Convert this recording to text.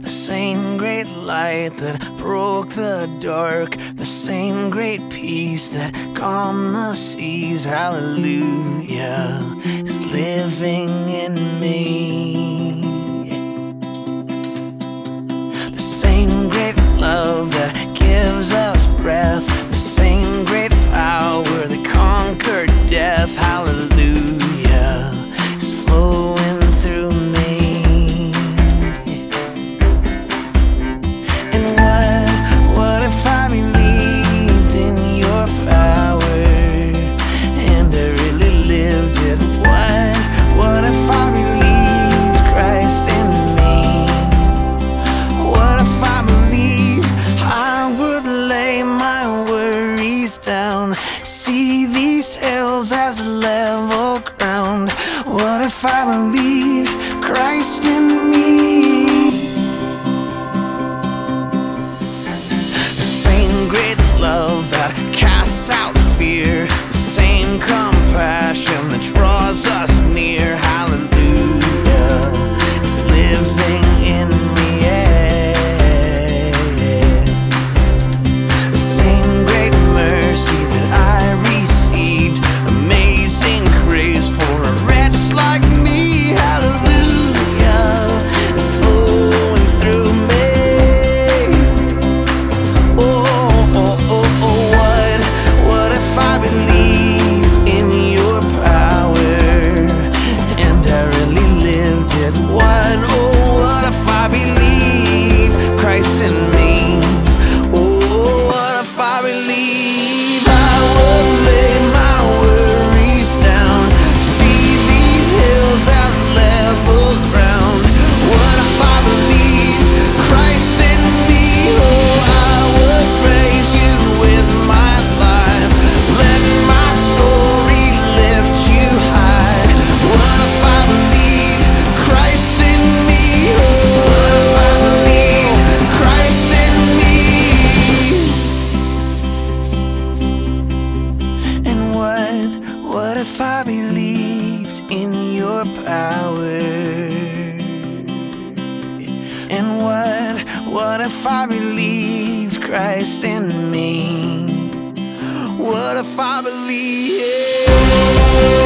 the same great light that broke the dark, the same great peace that calmed the seas. Hallelujah is living in me. The same great love that gives us breath, the same great power that conquered death. Hallelujah is flowing through me. And what if I believed in your power and I really lived it? What if I believed Christ in me? What if I believed I would lay my worries down, see these hills as level ground? What if I believed Christ in me? The same great love that casts out fear, the same compassion that draws us near. Hallelujah is living in me. The same great mercy that I received, amazing grace for a wretch like me. Hallelujah is flowing through me. What if I believed in your power and I really lived it? What if I believe Christ in me? What if I believe I would lay my worries down, see these hills as level ground? What if I believed Christ in me? I would praise you with my life, let my story lift you high. What if I believed Christ in me? What if I believed Christ in me? And what if I believed in your power? And what if I believed Christ in me? What if I believed?